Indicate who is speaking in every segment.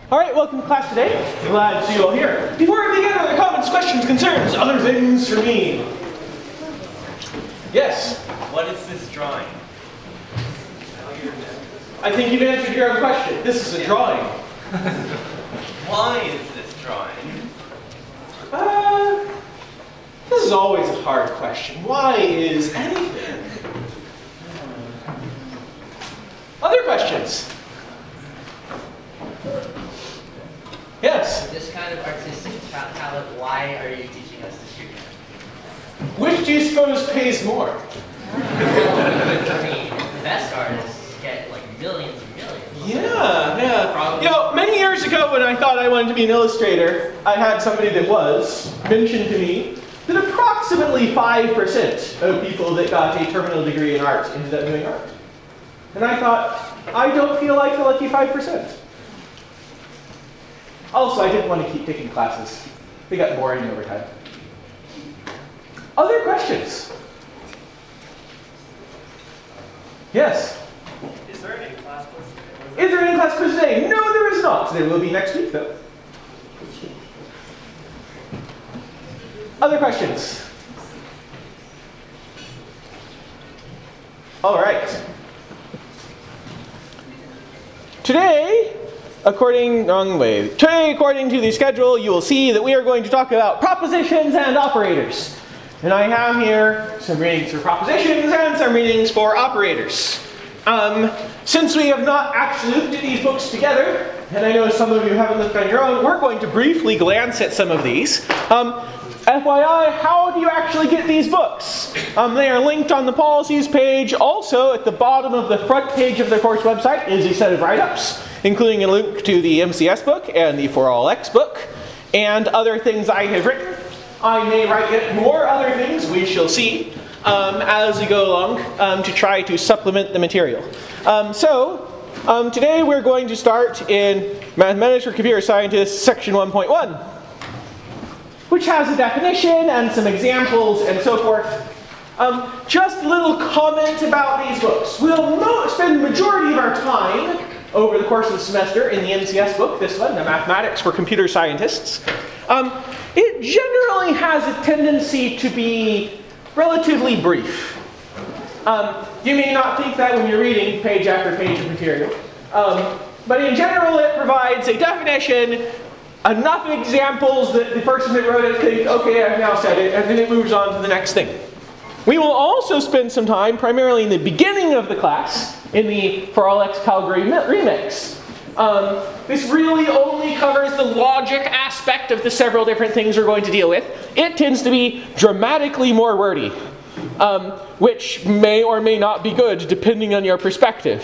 Speaker 1: All right, welcome to class today. Glad to see you all here. Before we begin, other comments, questions, concerns, other things for me? Yes?
Speaker 2: What is this drawing?
Speaker 1: I think you've answered your own question. This is a drawing.
Speaker 2: Why is this drawing?
Speaker 1: This is always a hard question. Why is anything? Other questions? Yes?
Speaker 3: This kind of artistic talent, why are you teaching us this year?
Speaker 1: Which do you suppose pays more?
Speaker 3: I mean, the best artists get like millions and millions.
Speaker 1: Yeah.
Speaker 3: Probably.
Speaker 1: You know, many years ago when I thought I wanted to be an illustrator, I had somebody that was mention to me that approximately 5% of people that got a terminal degree in art ended up doing art. And I thought, I don't feel like the lucky 5%. Also, I didn't want to keep taking classes. They got boring over time. Other questions? Yes?
Speaker 4: Is there any class quiz today?
Speaker 1: Is there any class quiz today? No, there is not. There will be next week, though. Other questions? All right. Today, according to the schedule, you will see that we are going to talk about propositions and operators. And I have here some readings for propositions and some readings for operators. Since we have not actually looked at these books together, and I know some of you haven't looked on your own, we're going to briefly glance at some of these. FYI, how do you actually get these books? They are linked on the policies page. Also, at the bottom of the front page of the course website is a set of write-ups, including a link to the MCS book and the For All X book, and other things I have written. I may write yet more other things, we shall see, as we go along, to try to supplement the material. Today we're going to start in Mathematics for Computer Scientists, section 1.1. which has a definition and some examples and so forth. Just a little comment about these books. We'll spend the majority of our time over the course of the semester in the MCS book, this one, the Mathematics for Computer Scientists. It generally has a tendency to be relatively brief. You may not think that when you're reading page after page of material. But in general, it provides a definition, enough examples that the person that wrote it thinks, okay, I've now said it, and then it moves on to the next thing. We will also spend some time, primarily in the beginning of the class, in the For All X Calgary remix. This really only covers the logic aspect of the several different things we're going to deal with. It tends to be dramatically more wordy, which may or may not be good, depending on your perspective.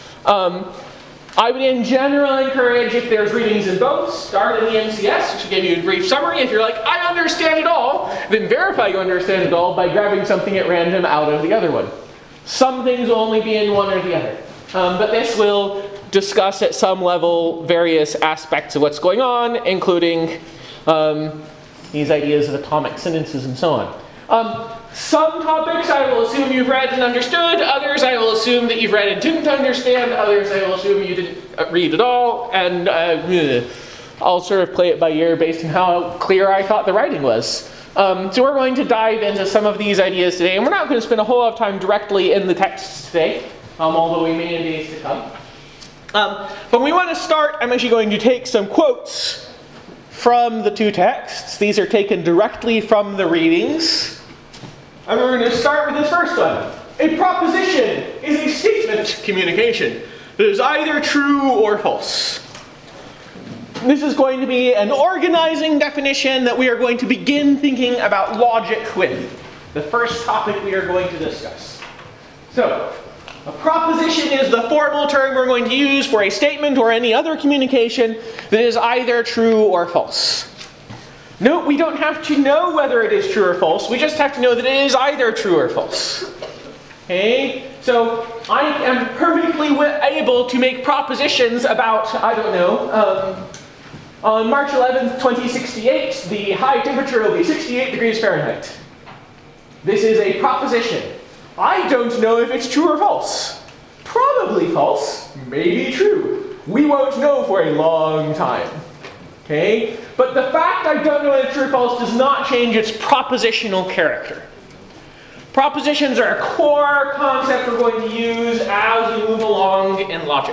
Speaker 1: I would in general encourage, if there's readings in both, start in the MCS, which will give you a brief summary. If you're like, I understand it all, then verify you understand it all by grabbing something at random out of the other one. Some things will only be in one or the other. But this will discuss at some level various aspects of what's going on, including these ideas of atomic sentences and so on. Some topics I will assume you've read and understood. Others I will assume that you've read and didn't understand. Others I will assume you didn't read at all. And I'll sort of play it by ear based on how clear I thought the writing was. So we're going to dive into some of these ideas today. And we're not going to spend a whole lot of time directly in the texts today, although we may in days to come. But we want to start, I'm actually going to take some quotes from the two texts. These are taken directly from the readings. And we're going to start with this first one. A proposition is a statement communication that is either true or false. This is going to be an organizing definition that we are going to begin thinking about logic with. The first topic we are going to discuss. So, a proposition is the formal term we're going to use for a statement or any other communication that is either true or false. Note, we don't have to know whether it is true or false. We just have to know that it is either true or false. Okay? So, I am perfectly able to make propositions about, I don't know, on March 11th, 2068, the high temperature will be 68 degrees Fahrenheit. This is a proposition. I don't know if it's true or false. Probably false, maybe true. We won't know for a long time. Okay? But the fact I don't know whether true or false does not change its propositional character. Propositions are a core concept we're going to use as we move along in logic.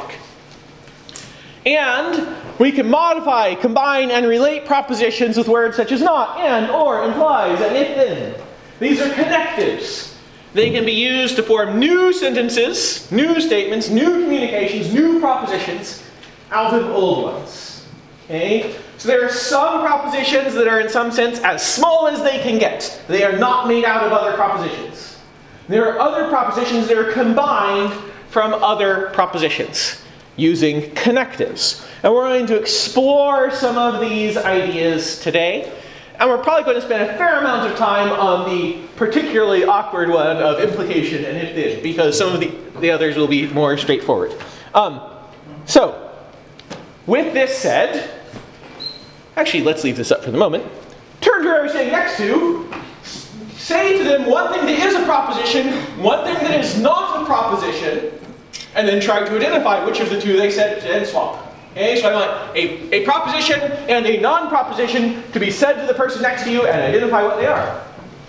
Speaker 1: And we can modify, combine, and relate propositions with words such as not, and, or, implies, and if then. These are connectives. They can be used to form new sentences, new statements, new communications, new propositions out of old ones. Okay? So there are some propositions that are in some sense as small as they can get. They are not made out of other propositions. There are other propositions that are combined from other propositions using connectives. And we're going to explore some of these ideas today. And we're probably going to spend a fair amount of time on the particularly awkward one of implication and if then, because some of the others will be more straightforward. So, with this said, actually let's leave this up for the moment. Turn to whoever you're sitting next to, say to them one thing that is a proposition, one thing that is not a proposition, and then try to identify which of the two they said and swap. Okay, so I want a proposition and a non-proposition to be said to the person next to you and identify what they are.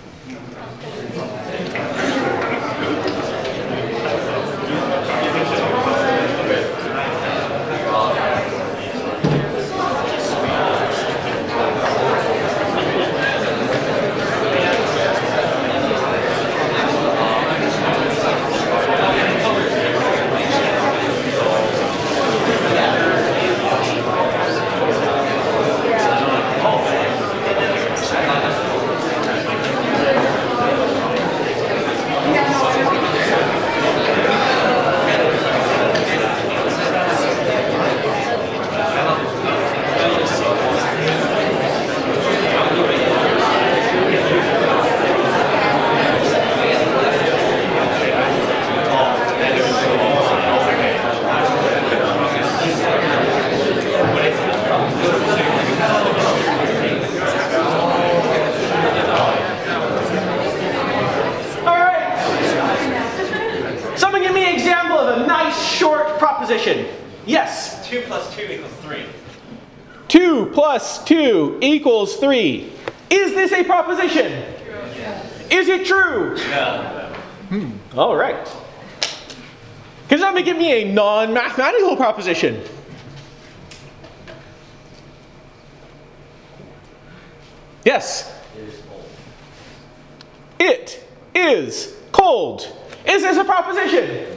Speaker 1: Yes?
Speaker 2: 2 plus 2 equals 3.
Speaker 1: 2 plus 2 equals 3. Is this a proposition?
Speaker 2: Yes.
Speaker 1: Is it true?
Speaker 2: No.
Speaker 1: All right. Can somebody give me a non-mathematical proposition? Yes? It is cold. Is this a proposition?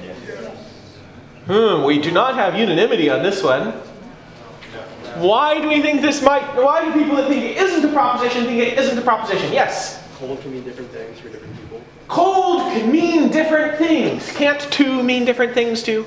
Speaker 1: We do not have unanimity on this one. Why do we think this might, why do people that think it isn't a proposition think it isn't a proposition? Yes?
Speaker 4: Cold can mean different things for different people.
Speaker 1: Cold can mean different things. Can't two mean different things too?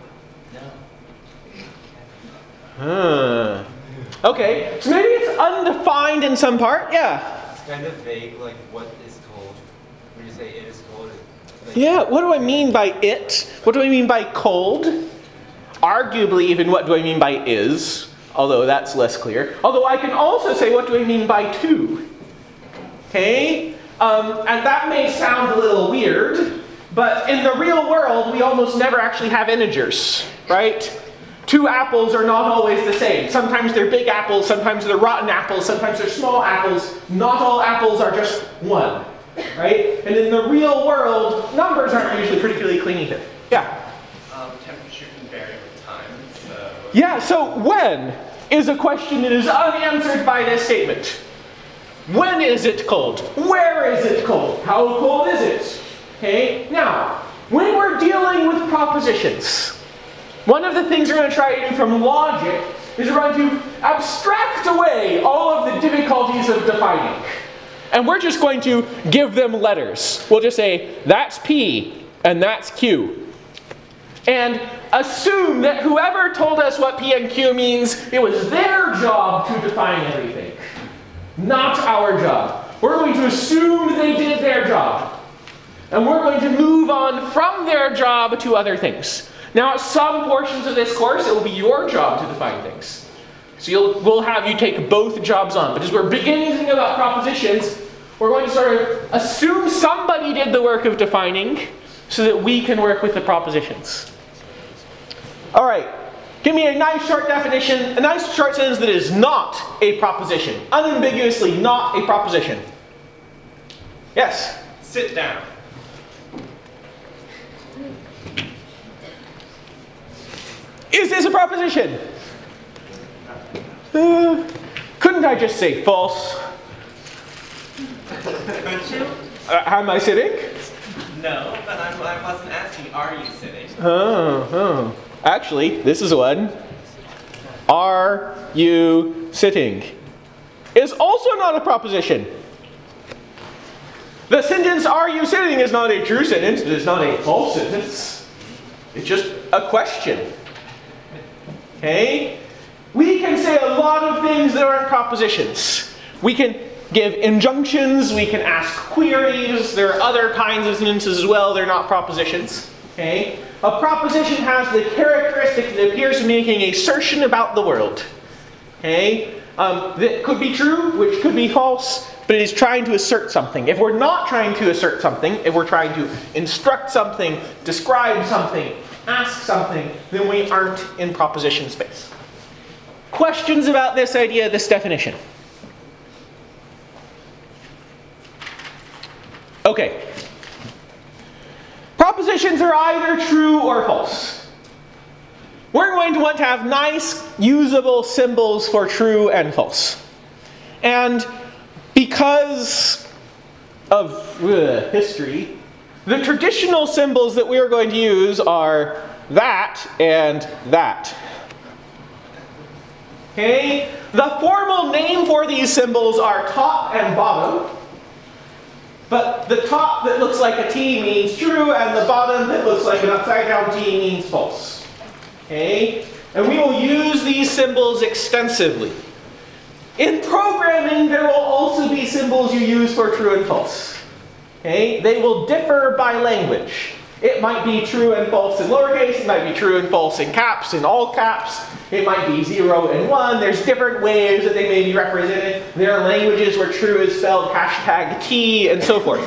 Speaker 3: No.
Speaker 1: Okay, so maybe it's undefined in some part. Yeah.
Speaker 5: It's kind of vague, like what is cold? When you say it is cold.
Speaker 1: Yeah, what do I mean by it? What do I mean by cold? Arguably, even what do I mean by is, although that's less clear. Although I can also say what do I mean by two. Okay? And that may sound a little weird, but in the real world, we almost never actually have integers, right? Two apples are not always the same. Sometimes they're big apples, sometimes they're rotten apples, sometimes they're small apples. Not all apples are just one, right? And in the real world, numbers aren't usually particularly clean either. Yeah?
Speaker 2: Temperature can vary with time, so...
Speaker 1: Yeah, so when is a question that is unanswered by this statement. When is it cold? Where is it cold? How cold is it? Okay, now, when we're dealing with propositions, one of the things we're going to try to do from logic is we're going to abstract away all of the difficulties of defining. And we're just going to give them letters. We'll just say, that's P and that's Q. And assume that whoever told us what P and Q means, it was their job to define everything. Not our job. We're going to assume they did their job. And we're going to move on from their job to other things. Now, at some portions of this course, it will be your job to define things. So we'll have you take both jobs on. But as we're beginning to think about propositions, we're going to sort of assume somebody did the work of defining so that we can work with the propositions. All right. Give me a nice short definition, a nice short sentence that is not a proposition. Unambiguously not a proposition. Yes?
Speaker 2: Sit down.
Speaker 1: Is this a proposition? Couldn't I just say false?
Speaker 2: Could you?
Speaker 1: Am I sitting?
Speaker 2: No, but I wasn't asking, are you sitting?
Speaker 1: Oh. Actually, this is one. Are you sitting? Is also not a proposition. The sentence, are you sitting, is not a true sentence. It is not a false sentence. It's just a question. Okay? We can say a lot of things that aren't propositions. We can give injunctions, we can ask queries, there are other kinds of sentences as well, they're not propositions. Okay? A proposition has the characteristic that appears to be making an assertion about the world. Okay? That could be true, which could be false, but it is trying to assert something. If we're not trying to assert something, if we're trying to instruct something, describe something, ask something, then we aren't in proposition space. Questions about this idea, this definition? Okay. Propositions are either true or false. We're going to want to have nice, usable symbols for true and false. And because of history, the traditional symbols that we are going to use are that and that. Okay? The formal name for these symbols are top and bottom. But the top that looks like a T means true, and the bottom that looks like an upside down T means false. Okay? And we will use these symbols extensively. In programming, there will also be symbols you use for true and false. Okay? They will differ by language. It might be true and false in lowercase, it might be true and false in caps, in all caps. It might be 0 and 1. There's different ways that they may be represented. There are languages where true is spelled #T and so forth.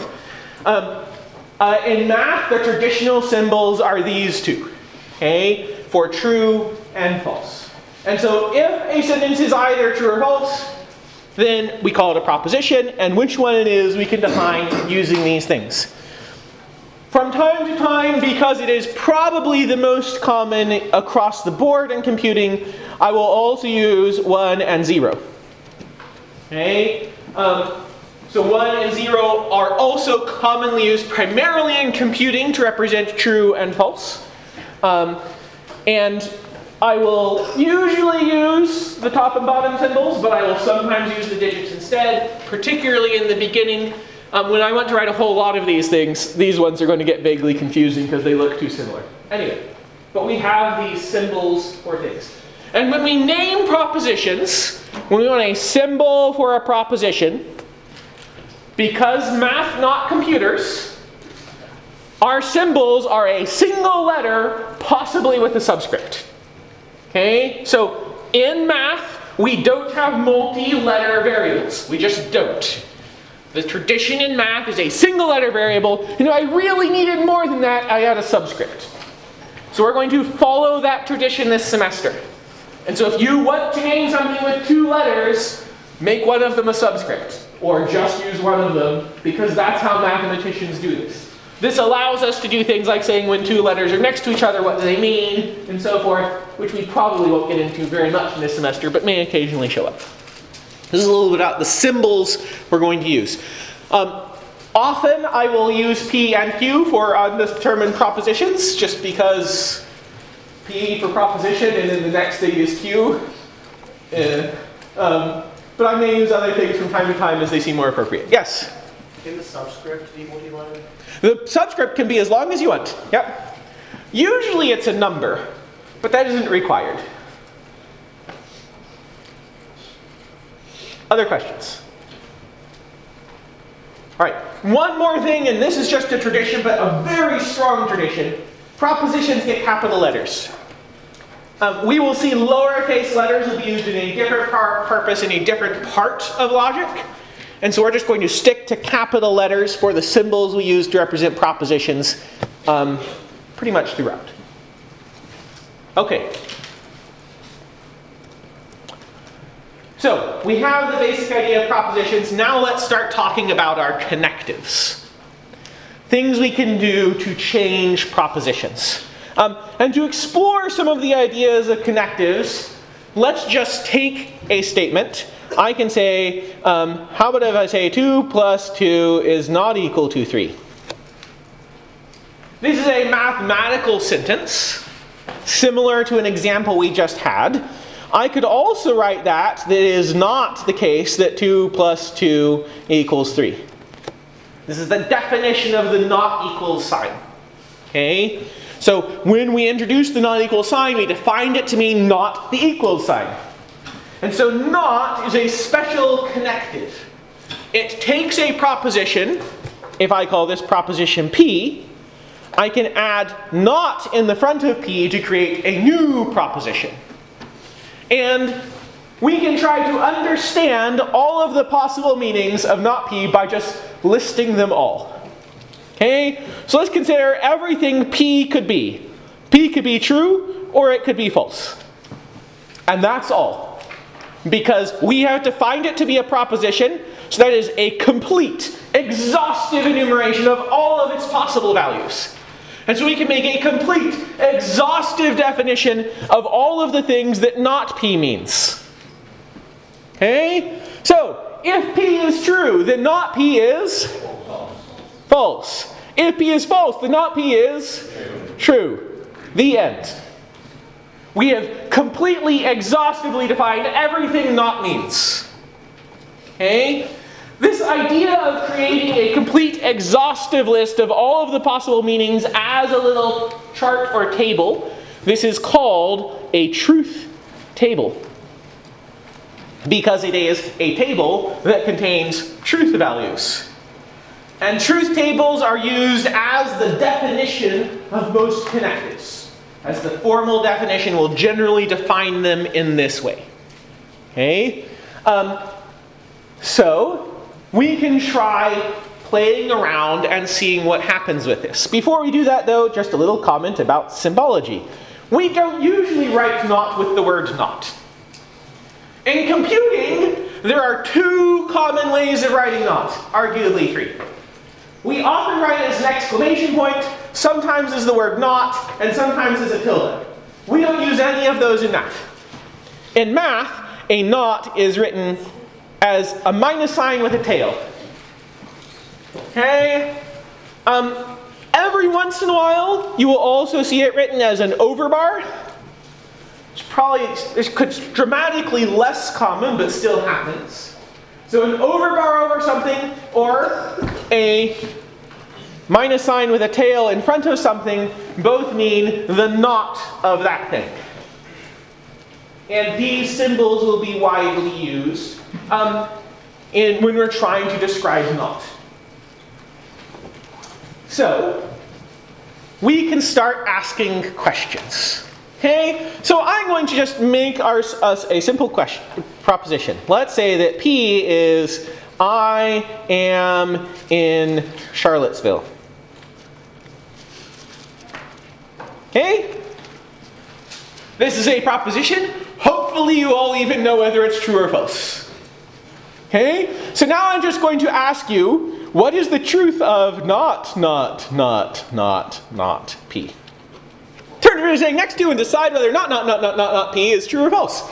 Speaker 1: In math, the traditional symbols are these two. Okay? For true and false. And so if a sentence is either true or false, then we call it a proposition. And which one it is, we can define using these things. From time to time, because it is probably the most common across the board in computing, I will also use 1 and 0. Okay? So 1 and 0 are also commonly used primarily in computing to represent true and false. And I will usually use the top and bottom symbols, but I will sometimes use the digits instead, particularly in the beginning. When I want to write a whole lot of these things, these ones are going to get vaguely confusing because they look too similar. Anyway, but we have these symbols for things. And when we name propositions, when we want a symbol for a proposition, because math, not computers, our symbols are a single letter, possibly with a subscript. Okay? So in math, we don't have multi-letter variables. We just don't. The tradition in math is a single letter variable. You know, I really needed more than that. I had a subscript. So we're going to follow that tradition this semester. And so if you want to name something with 2 letters, make one of them a subscript. Or just use one of them, because that's how mathematicians do this. This allows us to do things like saying when 2 letters are next to each other, what do they mean, and so forth, which we probably won't get into very much in this semester, but may occasionally show up. This is a little bit about the symbols we're going to use. Often I will use P and Q for undetermined propositions, just because P for proposition and then the next thing is Q. But I may use other things from time to time as they seem more appropriate. Yes?
Speaker 4: Can the subscript be multi-letter?
Speaker 1: The subscript can be as long as you want. Yep. Usually it's a number, but that isn't required. Other questions? All right, one more thing, and this is just a tradition, but a very strong tradition. Propositions get capital letters. We will see lowercase letters will be used in a different purpose in a different part of logic. And so we're just going to stick to capital letters for the symbols we use to represent propositions pretty much throughout. Okay. So we have the basic idea of propositions. Now let's start talking about our connectives. Things we can do to change propositions. And to explore some of the ideas of connectives, let's just take a statement. I can say, how about if I say 2 plus 2 is not equal to 3? This is a mathematical sentence, similar to an example we just had. I could also write that it is not the case that 2 plus 2 equals 3. This is the definition of the not equal sign. Okay? So when we introduce the not equal sign, we defined it to mean not the equal sign. And so not is a special connective. It takes a proposition, if I call this proposition P, I can add not in the front of P to create a new proposition. And we can try to understand all of the possible meanings of not P by just listing them all. Okay? So let's consider everything P could be. P could be true or it could be false. And that's all. Because we have to find it to be a proposition, so that is a complete, exhaustive enumeration of all of its possible values. And so we can make a complete, exhaustive definition of all of the things that not P means. Okay? So, if P is true, then not P is false. If P is false, then not P is true. The end. We have completely, exhaustively defined everything not means. Okay? This idea of creating a complete, exhaustive list of all of the possible meanings as a little chart or table, this is called a truth table. Because it is a table that contains truth values. And truth tables are used as the definition of most connectives. As the formal definition will generally define them in this way. Okay? So, we can try playing around and seeing what happens with this. Before we do that though, just a little comment about symbology. We don't usually write not with the word not. In computing, there are two common ways of writing not, arguably three. We often write it as an exclamation point, sometimes as the word not, and sometimes as a tilde. We don't use any of those in math. In math, a not is written as a minus sign with a tail. Okay? Every once in a while, you will also see it written as an overbar. It's dramatically less common, but still happens. So an overbar over something, or a minus sign with a tail in front of something, both mean the not of that thing. And these symbols will be widely used when we're trying to describe not. So, we can start asking questions. Okay? So I'm going to just make us a simple proposition. Let's say that P is, I am in Charlottesville. Okay? This is a proposition. Hopefully you all even know whether it's true or false. Okay? So now I'm just going to ask you, what is the truth of not P? Turn to the thing next to you and decide whether not P is true or false.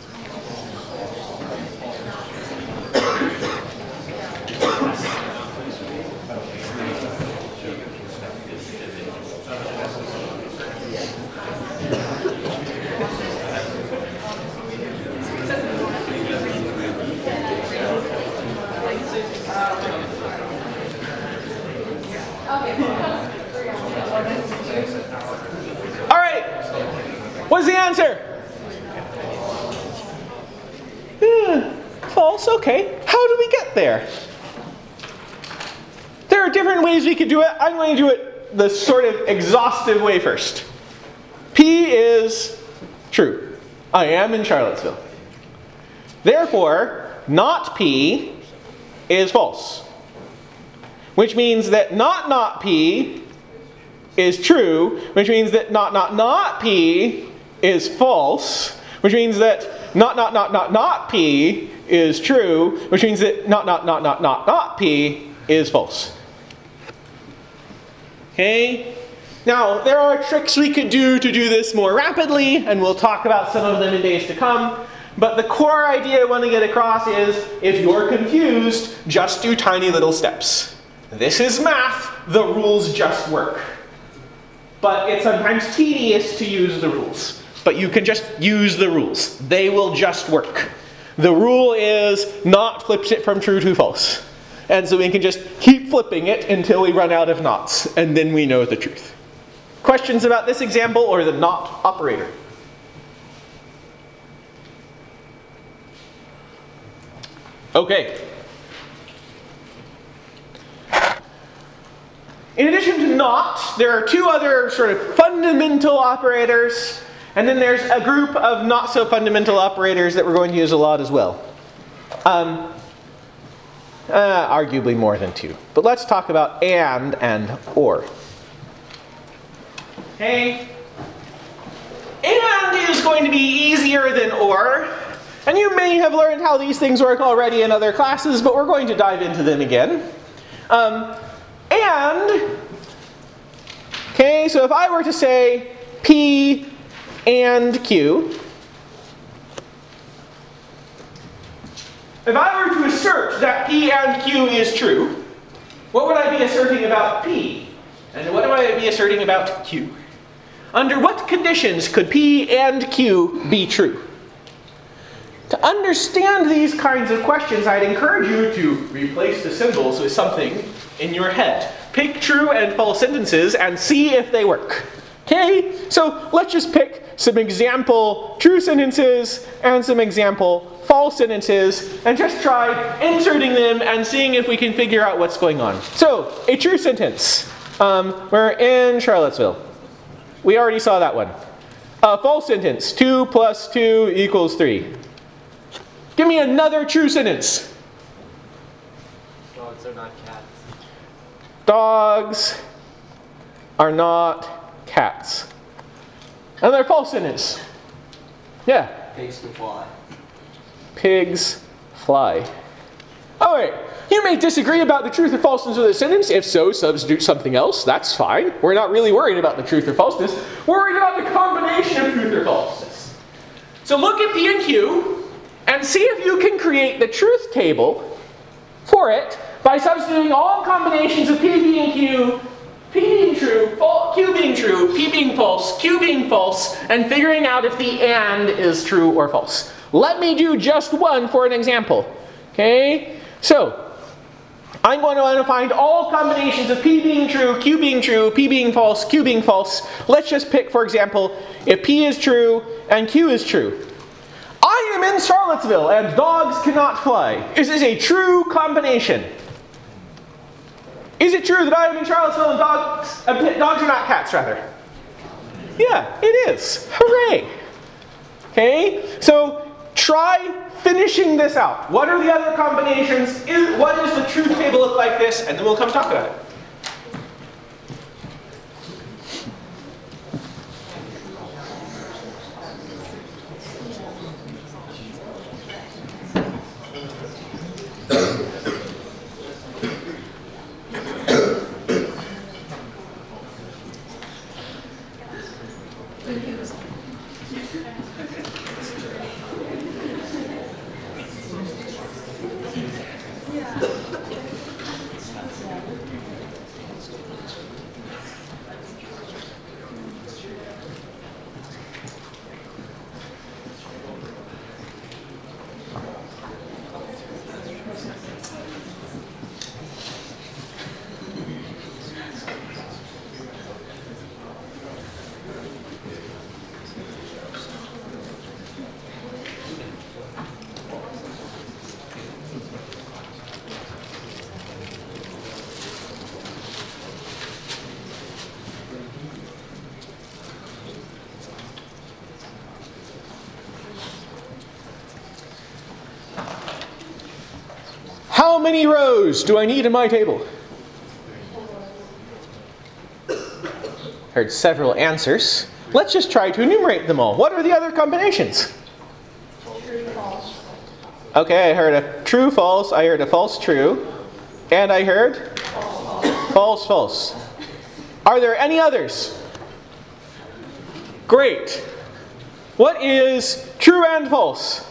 Speaker 1: What's the answer? False, okay. How do we get there? There are different ways we could do it. I'm going to do it the sort of exhaustive way first. P is true. I am in Charlottesville. Therefore, not P is false. Which means that not P is true, which means that not P is false, which means that not P is true, which means that not P is false. Okay? Now, there are tricks we could do to do this more rapidly, and we'll talk about some of them in days to come. But the core idea I want to get across is, if you're confused, just do tiny little steps. This is math, the rules just work. But it's sometimes tedious to use the rules. But you can just use the rules. They will just work. The rule is not flips it from true to false. And so we can just keep flipping it until we run out of nots, and then we know the truth. Questions about this example or the not operator? Okay. In addition to not, there are two other sort of fundamental operators, and then there's a group of not so fundamental operators that we're going to use a lot as well. Arguably more than two. But let's talk about and or. Okay? And is going to be easier than or. And you may have learned how these things work already in other classes, but we're going to dive into them again. Okay, so if I were to say P and Q, if I were to assert that P and Q is true, what would I be asserting about P? And what would I be asserting about Q? Under what conditions could P and Q be true? To understand these kinds of questions, I'd encourage you to replace the symbols with something in your head. Pick true and false sentences and see if they work. Okay? So let's just pick some example true sentences and some example false sentences and just try inserting them and seeing if we can figure out what's going on. So, a true sentence. We're in Charlottesville. We already saw that one. A false sentence. 2 plus 2 equals 3. Give me another true sentence.
Speaker 5: Dogs are not cats.
Speaker 1: Dogs are not cats. Another false sentence. Yeah.
Speaker 4: Pigs can fly.
Speaker 1: Pigs fly. Alright, you may disagree about the truth or falseness of the sentence. If so, substitute something else. That's fine. We're not really worried about the truth or falseness. We're worried about the combination of truth or falseness. So look at P and Q and see if you can create the truth table for it by substituting all combinations of P being Q, P being true, Q being true, P being false, Q being false, and figuring out if the and is true or false. Let me do just one for an example. Okay? So, I'm going to want to find all combinations of P being true, Q being true, P being false, Q being false. Let's just pick, for example, if P is true and Q is true. I am in Charlottesville and dogs cannot fly. Is this a true combination? Is it true that I am in Charlottesville and dogs are not cats, rather? Yeah, it is. Hooray! Okay, so try finishing this out. What are the other combinations? What does the truth table look like this? And then we'll come talk about it. How many rows do I need in my table? Heard several answers. Let's just try to enumerate them all. What are the other combinations? Okay, I heard a true, false. I heard a false, true. And I heard false, false. Are there any others? Great. What is true and false?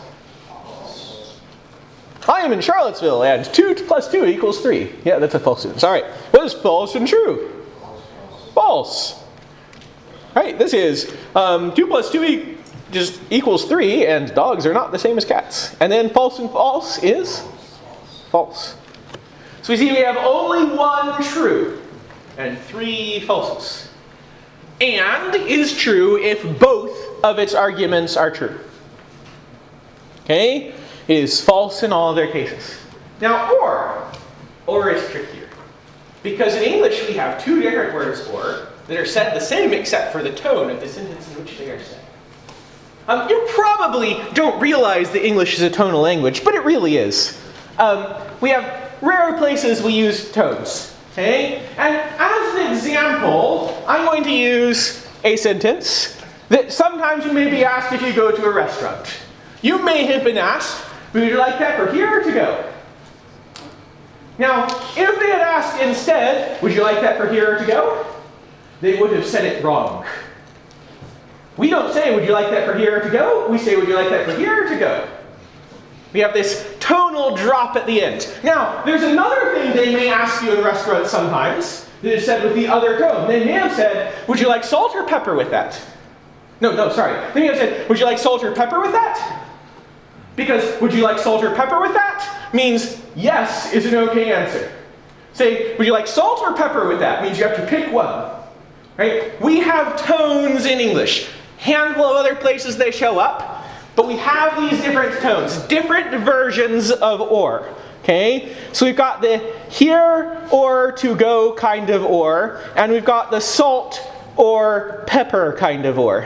Speaker 1: I am in Charlottesville, and 2 plus 2 equals 3. Yeah, that's a false sentence. All right. What is false and true? False. All right, this is 2 plus 2 just equals 3, and dogs are not the same as cats. And then false and false is false. So we see we have only one true and 3 falses. And is true if both of its arguments are true. Okay? It is false in all other cases. Now, or is trickier. Because in English we have 2 different words or that are said the same except for the tone of the sentence in which they are said. You probably don't realize that English is a tonal language, but it really is. We have rare places we use tones. Okay? And as an example, I'm going to use a sentence that sometimes you may be asked if you go to a restaurant. You may have been asked, would you like pepper here or to go? Now, if they had asked instead, would you like pepper here or to go? They would have said it wrong. We don't say, would you like that for here or to go? We say, would you like that for here or to go? We have this tonal drop at the end. Now, there's another thing they may ask you in restaurants sometimes that is said with the other tone. They may have said, would you like salt or pepper with that? No, sorry. They may have said, would you like salt or pepper with that? Because would you like salt or pepper with that means yes is an okay answer. Say, would you like salt or pepper with that means you have to pick one. Right? We have tones in English. Handful of other places they show up, but we have these different tones, different versions of or. Okay? So we've got the here or to go kind of or, and we've got the salt or pepper kind of or.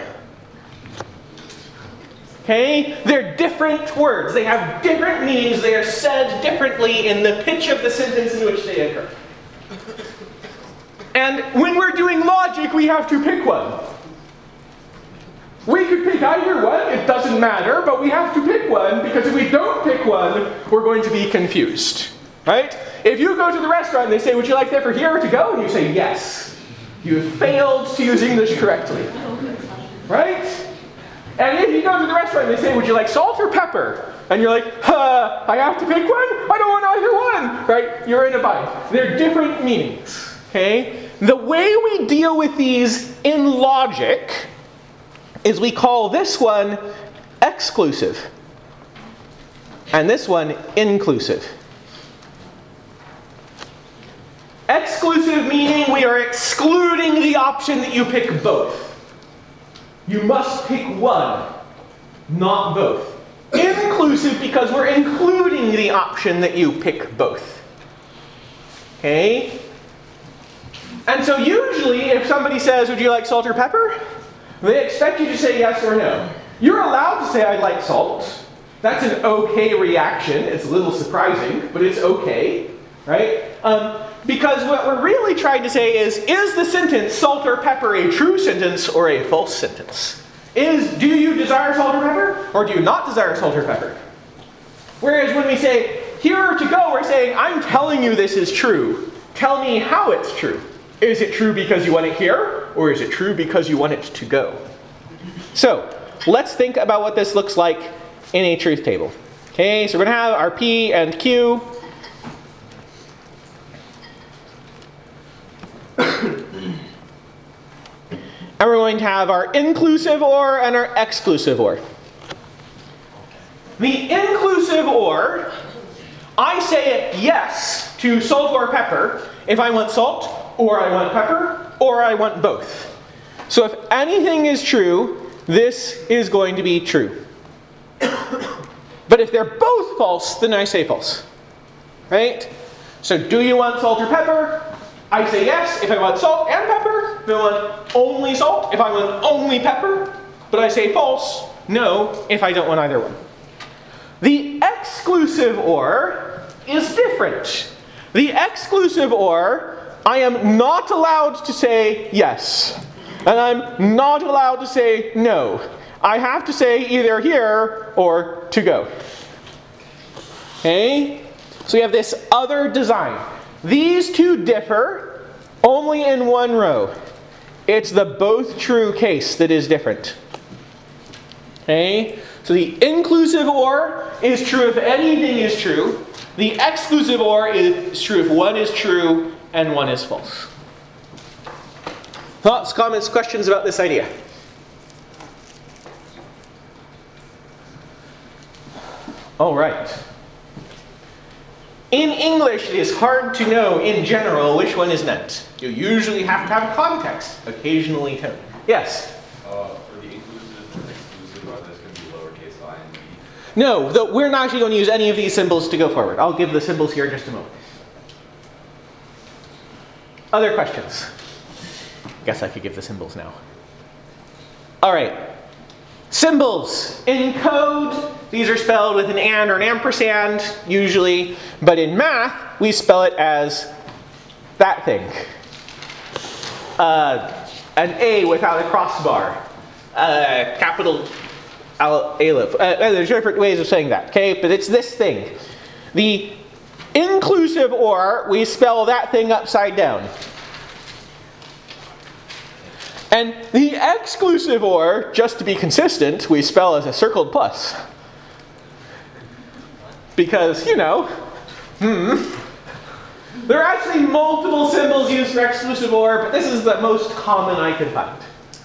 Speaker 1: Okay? They're different words. They have different meanings. They are said differently in the pitch of the sentence in which they occur. And when we're doing logic, we have to pick one. We could pick either one, it doesn't matter, but we have to pick one because if we don't pick one, we're going to be confused. Right? If you go to the restaurant and they say, would you like that for here or to go? And you say yes. You have failed to use English correctly. Right? And if you go to the restaurant and they say, would you like salt or pepper? And you're like, I have to pick one? I don't want either one. Right? You're in a bind. They're different meanings. Okay? The way we deal with these in logic is we call this one exclusive and this one inclusive. Exclusive meaning we are excluding the option that you pick both. You must pick one, not both. Inclusive because we're including the option that you pick both. Okay? And so usually if somebody says, would you like salt or pepper? They expect you to say yes or no. You're allowed to say, I'd like salt. That's an okay reaction. It's a little surprising, but it's okay. Right? Because what we're really trying to say is the sentence salt or pepper a true sentence or a false sentence? Do you desire salt or pepper? Or do you not desire salt or pepper? Whereas when we say here or to go, we're saying, I'm telling you this is true. Tell me how it's true. Is it true because you want it here? Or is it true because you want it to go? So, let's think about what this looks like in a truth table. Okay, so we're going to have our P and Q. And we're going to have our inclusive or and our exclusive or. The inclusive or, I say yes to salt or pepper if I want salt, or I want pepper, or I want both. So if anything is true, this is going to be true. But if they're both false, then I say false. Right? So do you want salt or pepper? I say yes if I want salt and pepper. If I want only salt, if I want only pepper. But I say false, no, if I don't want either one. The exclusive or is different. The exclusive or, I am not allowed to say yes. And I'm not allowed to say no. I have to say either here or to go. Okay? So we have this other design. These two differ only in one row. It's the both true case that is different. Okay? So the inclusive OR is true if anything is true. The exclusive OR is true if one is true and one is false. Thoughts, comments, questions about this idea? All right. In English, it is hard to know in general which one is meant. You usually have to have context, occasionally tone. Yes?
Speaker 6: For the inclusive and exclusive, are those going to be lowercase I and B?
Speaker 1: No, we're not actually going to use any of these symbols to go forward. I'll give the symbols here in just a moment. Other questions? Guess I could give the symbols now. All right. Symbols. In code, these are spelled with an and or an ampersand, usually. But in math, we spell it as that thing. An A without a crossbar. Capital Aleph. There's different ways of saying that, okay? But it's this thing. The inclusive OR, we spell that thing upside down. And the exclusive OR, just to be consistent, we spell as a circled plus. Because, you know, there are actually multiple symbols used for exclusive OR, but this is the most common I could find.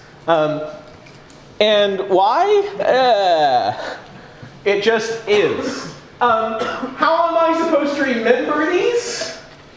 Speaker 1: And why? It just is. How am I supposed to remember these?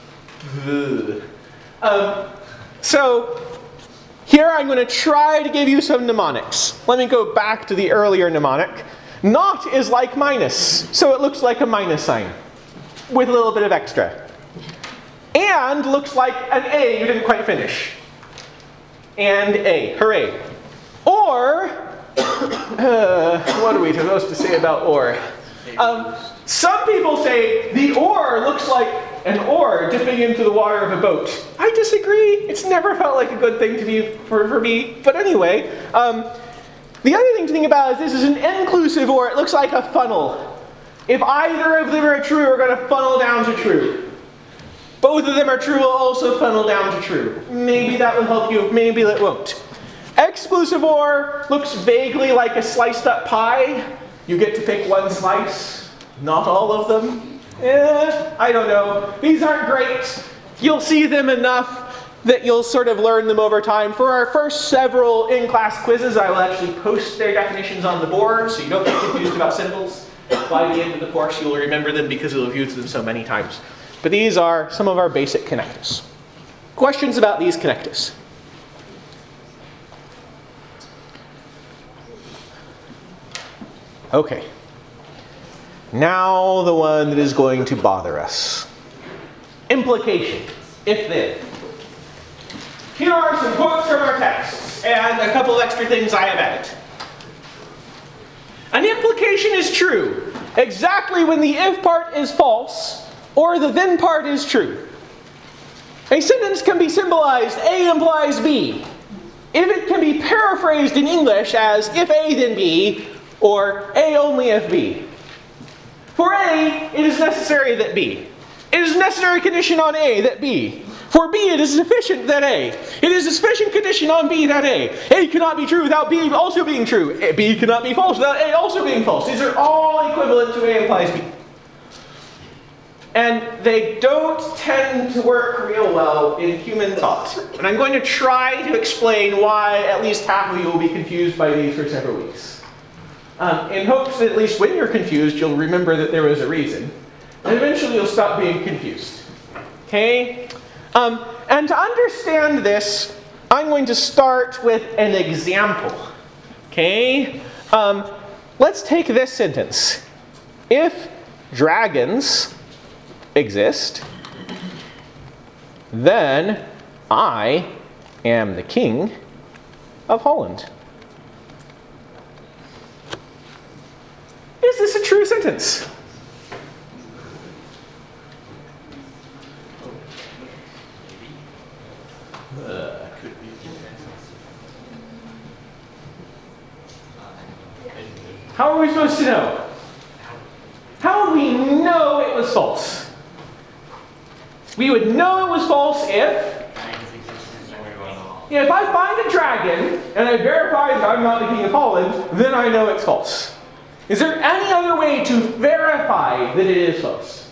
Speaker 1: So, here I'm going to try to give you some mnemonics. Let me go back to the earlier mnemonic. Not is like minus, so it looks like a minus sign with a little bit of extra. And looks like an A you didn't quite finish. And A, hooray. Or, what are we supposed to say about or? Some people say the or looks like an oar dipping into the water of a boat. I disagree. It's never felt like a good thing to be for me. But anyway, the other thing to think about is this is an inclusive OR. It looks like a funnel. If either of them are true, we're going to funnel down to true. Both of them are true, will also funnel down to true. Maybe that will help you, maybe it won't. Exclusive OR looks vaguely like a sliced up pie. You get to pick one slice, not all of them. I don't know. These aren't great. You'll see them enough that you'll sort of learn them over time. For our first several in-class quizzes, I will actually post their definitions on the board so you don't get confused about symbols. By the end of the course, you'll remember them because you'll have used them so many times. But these are some of our basic connectives. Questions about these connectives? Okay. Now the one that is going to bother us. Implication. If then. Here are some quotes from our texts and a couple of extra things I have added. An implication is true exactly when the if part is false or the then part is true. A sentence can be symbolized A implies B if it can be paraphrased in English as if A then B or A only if B. For A, it is necessary that B. It is a necessary condition on A that B. For B, it is sufficient that A. It is a sufficient condition on B that A. A cannot be true without B also being true. B cannot be false without A also being false. These are all equivalent to A implies B. And they don't tend to work real well in human thought. And I'm going to try to explain why at least half of you will be confused by these for several weeks. In hopes that at least when you're confused, you'll remember that there was a reason. And eventually you'll stop being confused. Okay? And to understand this, I'm going to start with an example. Okay? Let's take this sentence. If dragons exist, then I am the king of Holland. Is this a true sentence?
Speaker 6: Could be.
Speaker 1: supposed to know? How would we know it was false? We would know it was false if I find a dragon and I verify that I'm not the king of Holland, then I know it's false. Is there any other way to verify that it is false?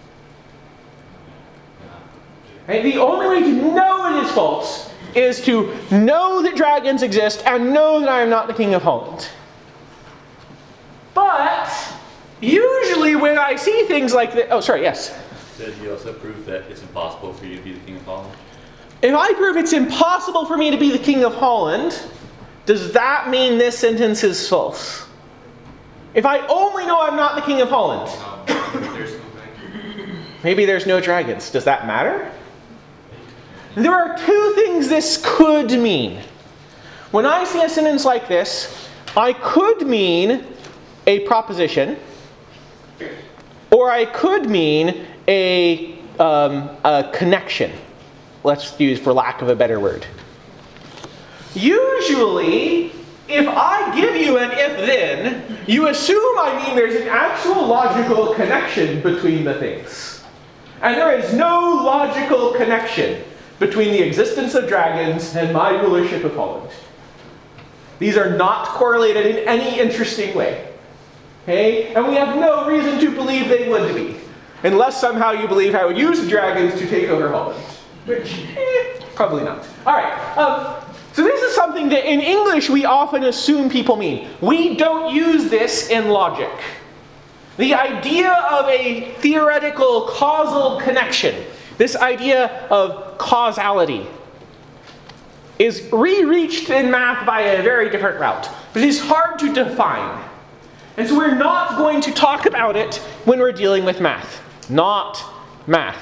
Speaker 1: Right? The only way to know it is false is to know that dragons exist and know that I am not the king of Holland. But usually when I see things like that, oh sorry, yes.
Speaker 7: Did he also prove that it's impossible for you to be the king of Holland?
Speaker 1: If I prove it's impossible for me to be the king of Holland, does that mean this sentence is false? If I only know I'm not the king of Holland, maybe there's no dragons. Does that matter? There are two things this could mean. When I see a sentence like this, I could mean a proposition, or I could mean a connection. Let's use, for lack of a better word. Usually, if I give you an if-then, you assume I mean there's an actual logical connection between the things. And there is no logical connection between the existence of dragons and my rulership of Holland. These are not correlated in any interesting way. Okay? And we have no reason to believe they would be. Unless somehow you believe I would use the dragons to take over Holland. Which, probably not. Alright, so this is something that in English we often assume people mean. We don't use this in logic. The idea of a theoretical causal connection, this idea of causality, is re-reached in math by a very different route. But it is hard to define. And so we're not going to talk about it when we're dealing with math. Not math.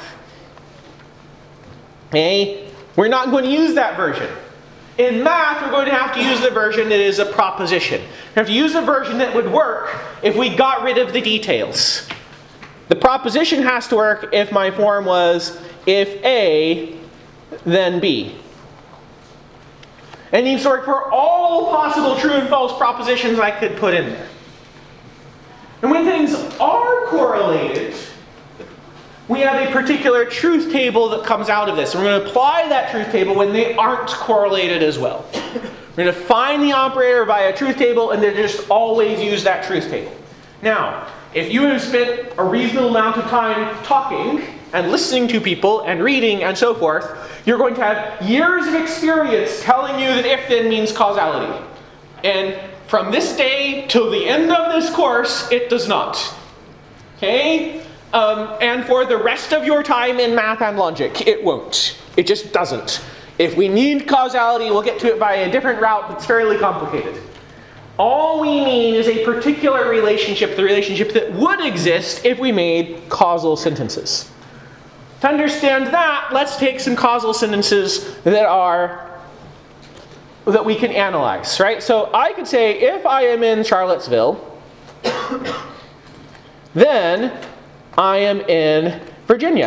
Speaker 1: Okay? We're not going to use that version. In math, we're going to have to use the version that is a proposition. We have to use a version that would work if we got rid of the details. The proposition has to work if my form was if A, then B. It needs to work for all possible true and false propositions I could put in there. And when things are correlated, we have a particular truth table that comes out of this. We're going to apply that truth table when they aren't correlated as well. We're going to find the operator via truth table and then just always use that truth table. Now, if you have spent a reasonable amount of time talking and listening to people and reading and so forth, you're going to have years of experience telling you that if-then means causality. And from this day till the end of this course, it does not. Okay? And for the rest of your time in math and logic, it won't. It just doesn't. If we need causality, we'll get to it by a different route that's fairly complicated. All we mean is a particular relationship, the relationship that would exist if we made causal sentences. To understand that, let's take some causal sentences that we can analyze, right? So I could say, if I am in Charlottesville, then I am in Virginia.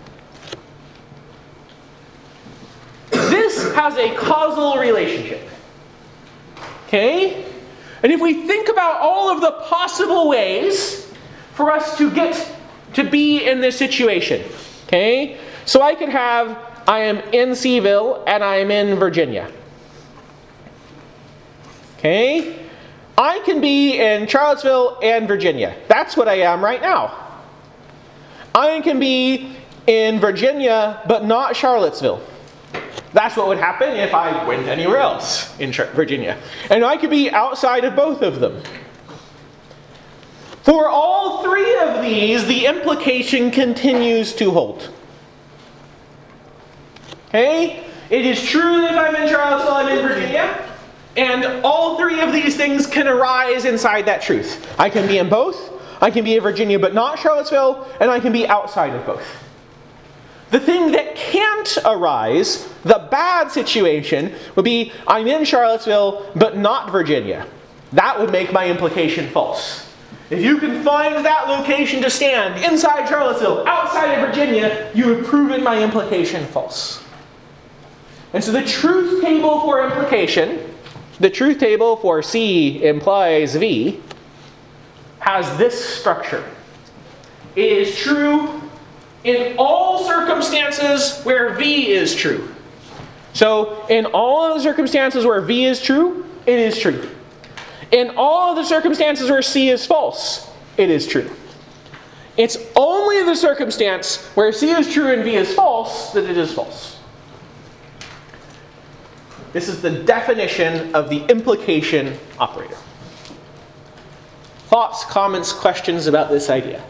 Speaker 1: This has a causal relationship. Okay? And if we think about all of the possible ways for us to get to be in this situation. Okay? So I could have, I am in Seaville and I am in Virginia. Okay? I can be in Charlottesville and Virginia. That's what I am right now. I can be in Virginia, but not Charlottesville. That's what would happen if I went anywhere else in Virginia. And I could be outside of both of them. For all three of these, the implication continues to hold. Okay? It is true that if I'm in Charlottesville, I'm in Virginia. And all three of these things can arise inside that truth. I can be in both. I can be in Virginia but not Charlottesville, and I can be outside of both. The thing that can't arise, the bad situation, would be I'm in Charlottesville but not Virginia. That would make my implication false. If you can find that location to stand inside Charlottesville, outside of Virginia, you have proven my implication false. And so the truth table for implication, the truth table for C implies V, has this structure. It is true in all circumstances where V is true. So in all of the circumstances where V is true, it is true. In all of the circumstances where C is false, it is true. It's only the circumstance where C is true and V is false that it is false. This is the definition of the implication operator. Thoughts, comments, questions about this idea?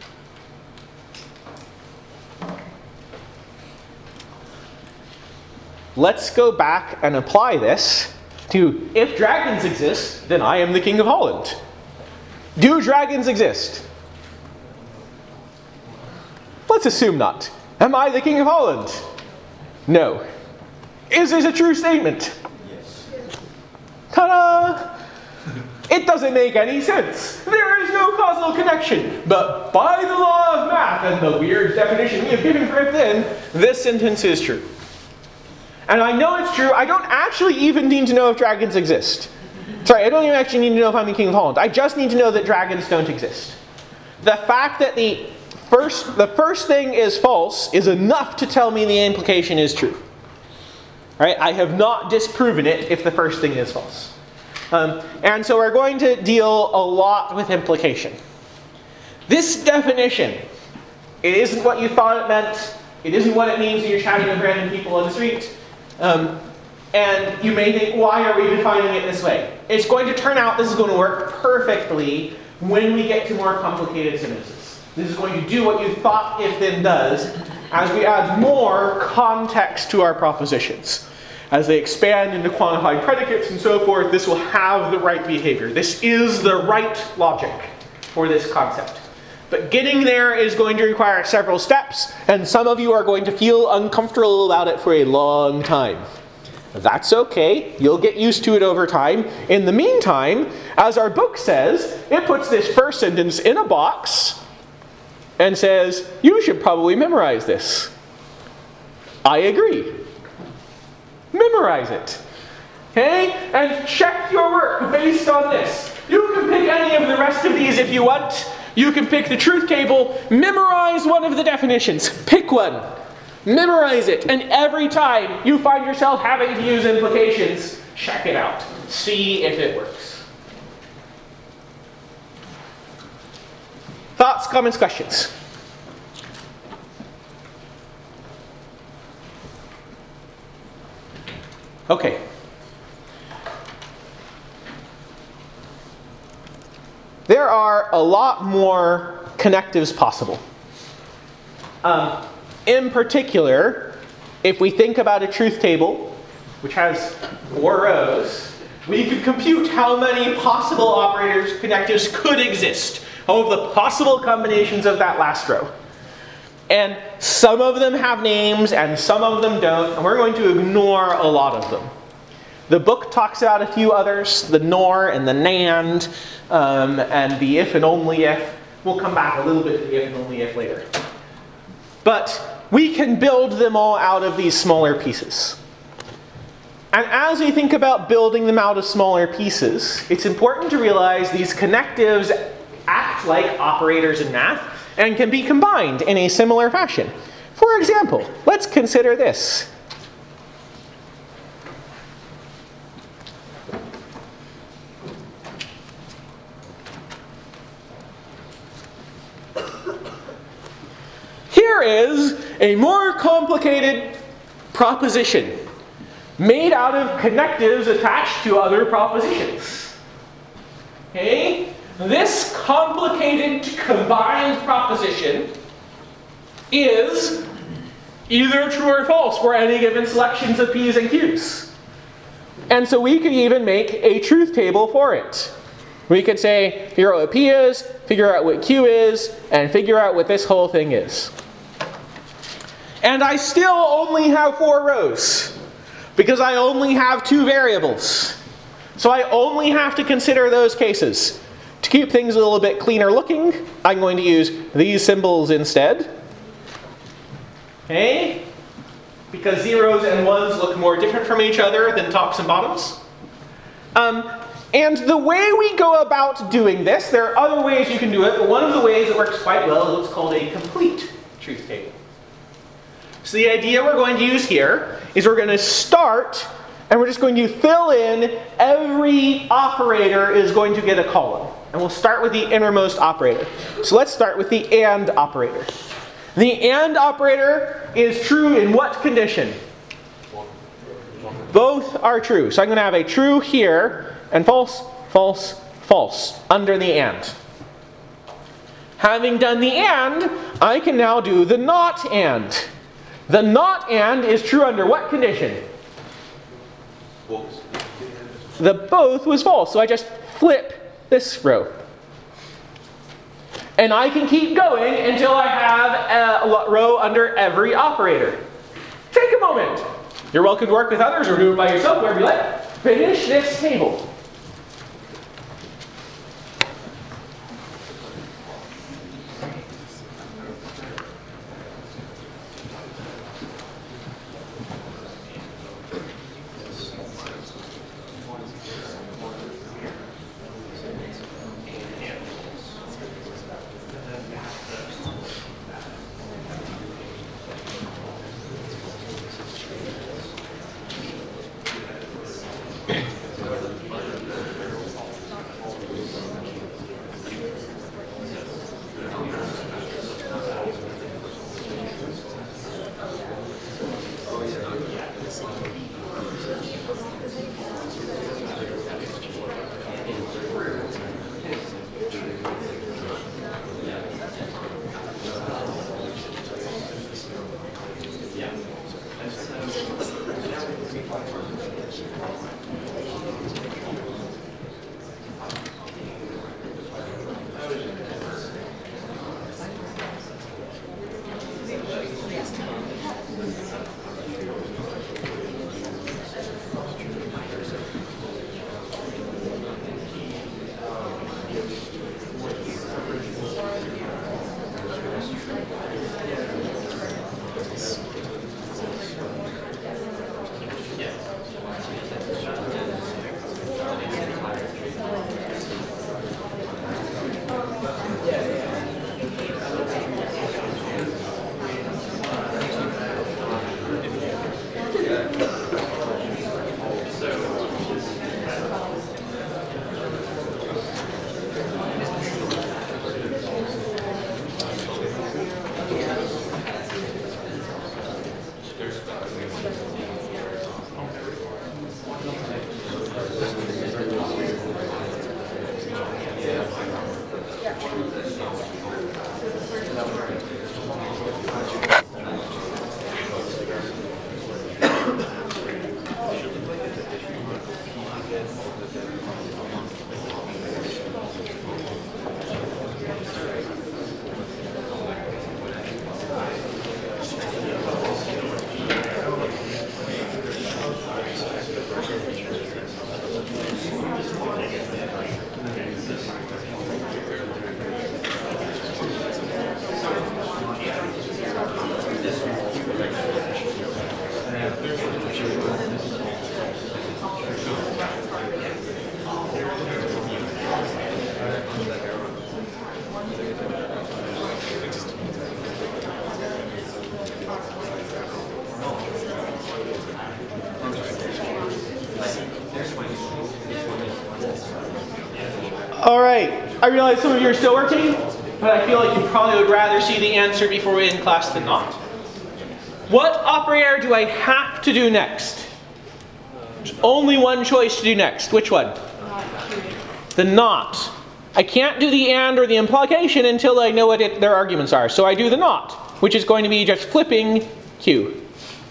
Speaker 1: Let's go back and apply this to, if dragons exist, then I am the king of Holland. Do dragons exist? Let's assume not. Am I the king of Holland? No. Is this a true statement?
Speaker 5: Yes.
Speaker 1: Ta-da! It doesn't make any sense. There is no causal connection. But by the law of math and the weird definition we have given for it then, this sentence is true. And I know it's true. I don't actually even need to know if dragons exist. Sorry, I don't even actually need to know if I'm the king of Holland. I just need to know that dragons don't exist. The fact that the first thing is false is enough to tell me the implication is true. Right? I have not disproven it if the first thing is false. And so we're going to deal a lot with implication. This definition, it isn't what you thought it meant. It isn't what it means when you're chatting with random people on the street. And you may think, why are we defining it this way? It's going to turn out this is going to work perfectly when we get to more complicated sentences. This is going to do what you thought if then does as we add more context to our propositions. As they expand into quantified predicates and so forth, this will have the right behavior. This is the right logic for this concept. But getting there is going to require several steps, and some of you are going to feel uncomfortable about it for a long time. That's okay. You'll get used to it over time. In the meantime, as our book says, it puts this first sentence in a box and says, you should probably memorize this. I agree. Memorize it. Okay? And check your work based on this. You can pick any of the rest of these if you want. You can pick the truth table, memorize one of the definitions. Pick one. Memorize it. And every time you find yourself having to use implications, check it out. See if it works. Thoughts, comments, questions? Okay. There are a lot more connectives possible. In particular, if we think about a truth table, which has 4 rows, we could compute how many possible operators, connectives could exist. All of the possible combinations of that last row. And some of them have names and some of them don't, and we're going to ignore a lot of them. The book talks about a few others, the NOR and the NAND, and the if and only if. We'll come back a little bit to the if and only if later. But we can build them all out of these smaller pieces. And as we think about building them out of smaller pieces, it's important to realize these connectives act like operators in math and can be combined in a similar fashion. For example, let's consider this. Here is a more complicated proposition made out of connectives attached to other propositions. Okay? This complicated combined proposition is either true or false for any given selections of P's and Q's. And so we could even make a truth table for it. We could say, figure out what P is, figure out what Q is, and figure out what this whole thing is. And I still only have 4 rows, because I only have 2 variables. So I only have to consider those cases. To keep things a little bit cleaner looking, I'm going to use these symbols instead. Okay? Because zeros and ones look more different from each other than tops and bottoms. And the way we go about doing this, there are other ways you can do it, but one of the ways that works quite well is what's called a complete truth table. So the idea we're going to use here is we're going to start and we're just going to fill in every operator is going to get a column. And we'll start with the innermost operator. So let's start with the AND operator. The AND operator is true in what condition? Both are true. So I'm going to have a true here and false, false, false under the AND. Having done the AND, I can now do the NOT AND. The NOT AND is true under what condition? The both was false, so I just flip this row. And I can keep going until I have a row under every operator. Take a moment. You're welcome to work with others or do it by yourself, wherever you like. Finish this table. All right, I realize some of you are still working, but I feel like you probably would rather see the answer before we end class than not. What operator do I have to do next? There's only one choice to do next. Which one? The NOT. I can't do the AND or the implication until I know what their arguments are. So I do the NOT, which is going to be just flipping Q.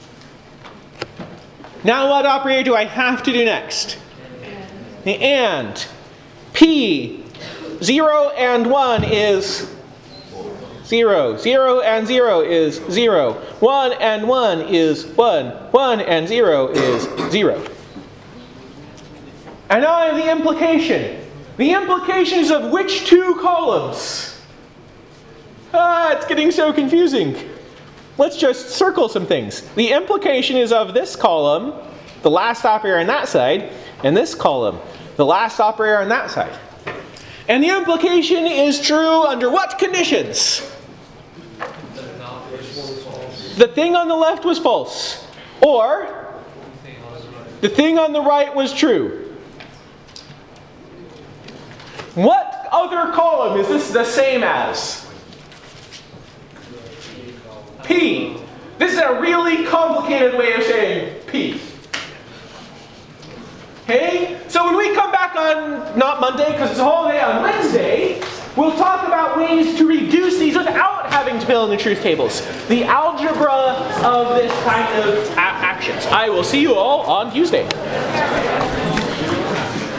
Speaker 1: Now what operator do I have to do next? The AND. P. 0 and 1 is 0. 0 and 0 is 0. 1 and 1 is 1. 1 and 0 is 0. And now I have the implication. The implication is of which two columns? It's getting so confusing. Let's just circle some things. The implication is of this column, the last operator on that side, and this column. the last operator on that side. And the implication is true under what conditions? The thing on the left was false. Or the thing on the right was true. What other column is this the same as? P. This is a really complicated way of saying P. Okay? So when we come back on, not Monday because it's a holiday, on Wednesday, we'll talk about ways to reduce these without having to fill in the truth tables. The algebra of this kind of actions. I will see you all on Tuesday.